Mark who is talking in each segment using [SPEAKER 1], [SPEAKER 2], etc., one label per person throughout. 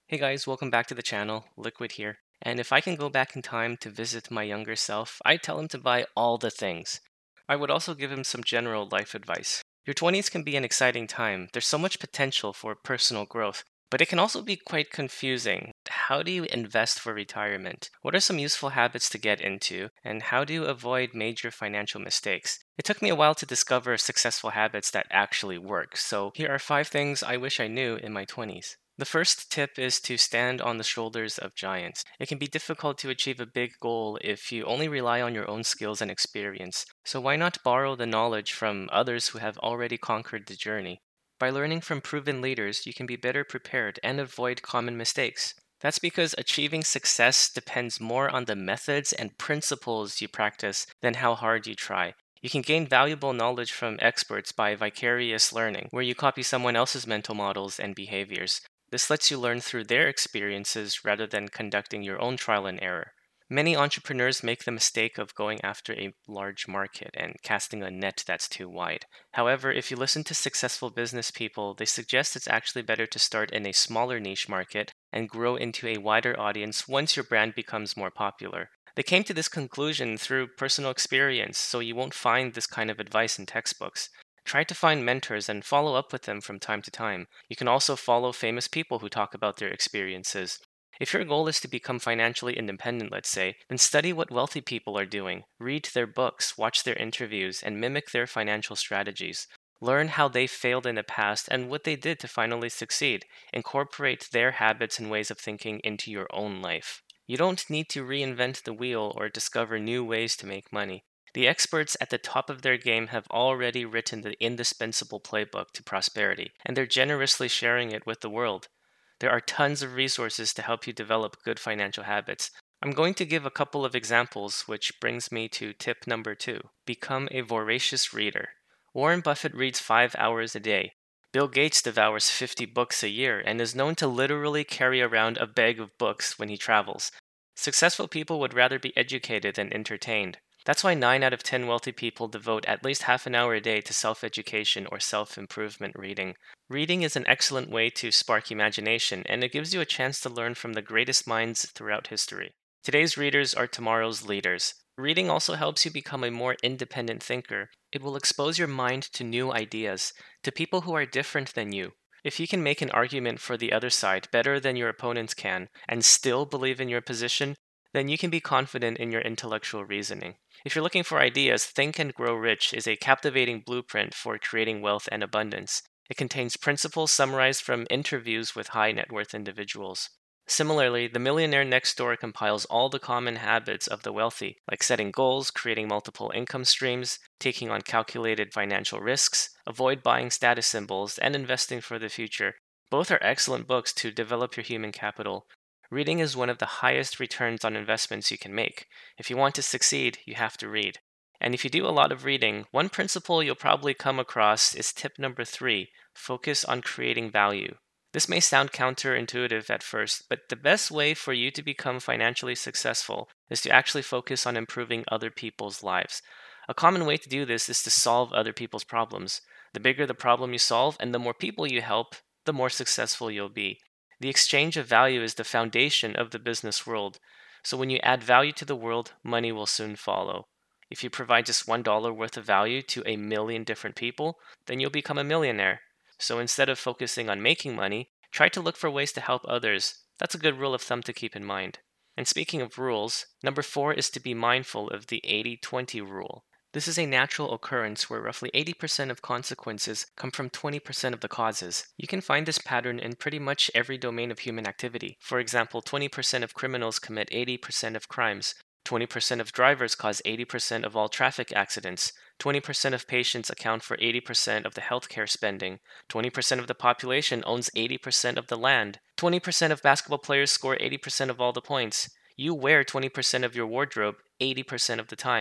[SPEAKER 1] Hey guys, welcome back to the channel. Liquid here. And if I can go back in time to visit my younger self, I'd tell him to buy all the things. I would also give him some general life advice. Your 20s can be an exciting time. There's so much potential for personal growth, but it can also be quite confusing. How do you invest for retirement? What are some useful habits to get into? And how do you avoid major financial mistakes? It took me a while to discover successful habits that actually work. So here are 5 things I wish I knew in my 20s. The first tip is to stand on the shoulders of giants. It can be difficult to achieve a big goal if you only rely on your own skills and experience. So why not borrow the knowledge from others who have already conquered the journey? By learning from proven leaders, you can be better prepared and avoid common mistakes. That's because achieving success depends more on the methods and principles you practice than how hard you try. You can gain valuable knowledge from experts by vicarious learning, where you copy someone else's mental models and behaviors. This lets you learn through their experiences rather than conducting your own trial and error. Many entrepreneurs make the mistake of going after a large market and casting a net that's too wide. However, if you listen to successful business people, they suggest it's actually better to start in a smaller niche market and grow into a wider audience once your brand becomes more popular. They came to this conclusion through personal experience, so you won't find this kind of advice in textbooks. Try to find mentors and follow up with them from time to time. You can also follow famous people who talk about their experiences. If your goal is to become financially independent, let's say, then study what wealthy people are doing, read their books, watch their interviews, and mimic their financial strategies. Learn how they failed in the past and what they did to finally succeed. Incorporate their habits and ways of thinking into your own life. You don't need to reinvent the wheel or discover new ways to make money. The experts at the top of their game have already written the indispensable playbook to prosperity, and they're generously sharing it with the world. There are tons of resources to help you develop good financial habits. I'm going to give a couple of examples, which brings me to tip number 2. Become a voracious reader. Warren Buffett reads 5 hours a day. Bill Gates devours 50 books a year and is known to literally carry around a bag of books when he travels. Successful people would rather be educated than entertained. That's why 9 out of 10 wealthy people devote at least half an hour a day to self education or self improvement reading. Reading is an excellent way to spark imagination, and it gives you a chance to learn from the greatest minds throughout history. Today's readers are tomorrow's leaders. Reading also helps you become a more independent thinker. It will expose your mind to new ideas, to people who are different than you. If you can make an argument for the other side better than your opponents can, and still believe in your position, then you can be confident in your intellectual reasoning. If you're looking for ideas, Think and Grow Rich is a captivating blueprint for creating wealth and abundance. It contains principles summarized from interviews with high net worth individuals. Similarly, The Millionaire Next Door compiles all the common habits of the wealthy, like setting goals, creating multiple income streams, taking on calculated financial risks, avoid buying status symbols, and investing for the future. Both are excellent books to develop your human capital. Reading is one of the highest returns on investments you can make. If you want to succeed, you have to read. And if you do a lot of reading, one principle you'll probably come across is tip number 3: focus on creating value. This may sound counterintuitive at first, but the best way for you to become financially successful is to actually focus on improving other people's lives. A common way to do this is to solve other people's problems. The bigger the problem you solve and the more people you help, the more successful you'll be. The exchange of value is the foundation of the business world. So when you add value to the world, money will soon follow. If you provide just $1 worth of value to a million different people, then you'll become a millionaire. So instead of focusing on making money, try to look for ways to help others. That's a good rule of thumb to keep in mind. And speaking of rules, number 4 is to be mindful of the 80-20 rule. This is a natural occurrence where roughly 80% of consequences come from 20% of the causes. You can find this pattern in pretty much every domain of human activity. For example, 20% of criminals commit 80% of crimes. 20% of drivers cause 80% of all traffic accidents. 20% of patients account for 80% of the healthcare spending. 20% of the population owns 80% of the land. 20% of basketball players score 80% of all the points. You wear 20% of your wardrobe 80% of the time.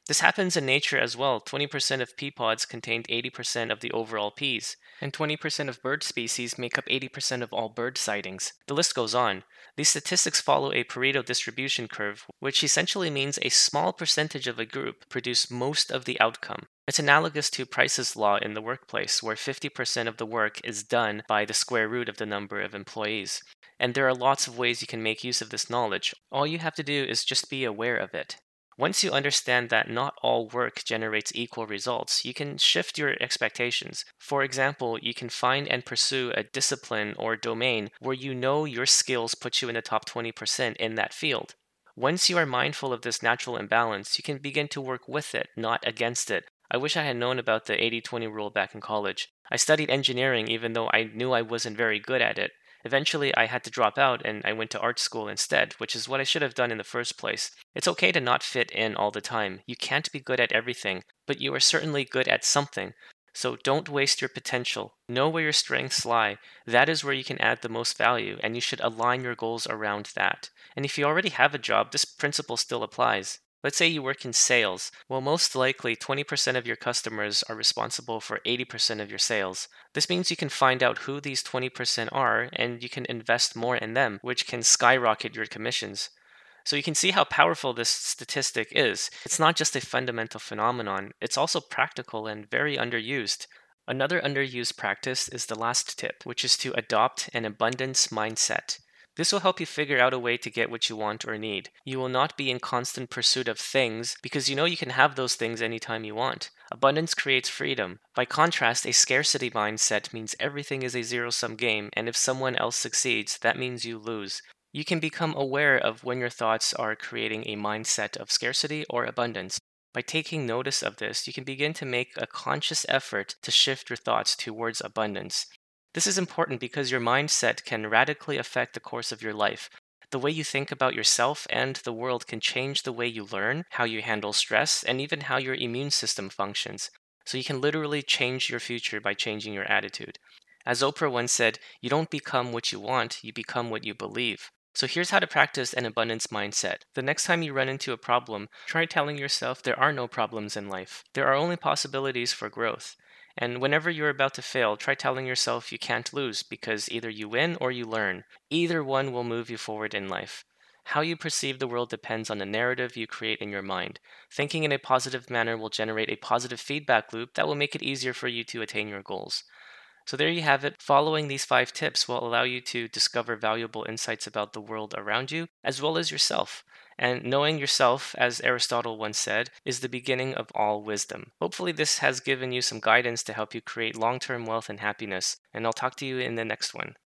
[SPEAKER 1] This happens in nature as well. 20% of pea pods contain 80% of the overall peas, and 20% of bird species make up 80% of all bird sightings. The list goes on. These statistics follow a Pareto distribution curve, which essentially means a small percentage of a group produce most of the outcome. It's analogous to Price's law in the workplace, where 50% of the work is done by the square root of the number of employees. And there are lots of ways you can make use of this knowledge. All you have to do is just be aware of it. Once you understand that not all work generates equal results, you can shift your expectations. For example, you can find and pursue a discipline or domain where you know your skills put you in the top 20% in that field. Once you are mindful of this natural imbalance, you can begin to work with it, not against it. I wish I had known about the 80-20 rule back in college. I studied engineering even though I knew I wasn't very good at it. Eventually, I had to drop out and I went to art school instead, which is what I should have done in the first place. It's okay to not fit in all the time. You can't be good at everything, but you are certainly good at something. So don't waste your potential. Know where your strengths lie. That is where you can add the most value, and you should align your goals around that. And if you already have a job, this principle still applies. Let's say you work in sales. Well, most likely 20% of your customers are responsible for 80% of your sales. This means you can find out who these 20% are and you can invest more in them, which can skyrocket your commissions. So you can see how powerful this statistic is. It's not just a fundamental phenomenon, it's also practical and very underused. Another underused practice is the last tip, which is to adopt an abundance mindset. This will help you figure out a way to get what you want or need. You will not be in constant pursuit of things because you know you can have those things anytime you want. Abundance creates freedom. By contrast, a scarcity mindset means everything is a zero-sum game, and if someone else succeeds, that means you lose. You can become aware of when your thoughts are creating a mindset of scarcity or abundance. By taking notice of this, you can begin to make a conscious effort to shift your thoughts towards abundance. This is important because your mindset can radically affect the course of your life. The way you think about yourself and the world can change the way you learn, how you handle stress, and even how your immune system functions. So you can literally change your future by changing your attitude. As Oprah once said, you don't become what you want, you become what you believe. So here's how to practice an abundance mindset. The next time you run into a problem, try telling yourself there are no problems in life. There are only possibilities for growth. And whenever you're about to fail, try telling yourself you can't lose because either you win or you learn. Either one will move you forward in life. How you perceive the world depends on the narrative you create in your mind. Thinking in a positive manner will generate a positive feedback loop that will make it easier for you to attain your goals. So there you have it. Following these 5 tips will allow you to discover valuable insights about the world around you, as well as yourself. And knowing yourself, as Aristotle once said, is the beginning of all wisdom. Hopefully, this has given you some guidance to help you create long term wealth and happiness. And I'll talk to you in the next one.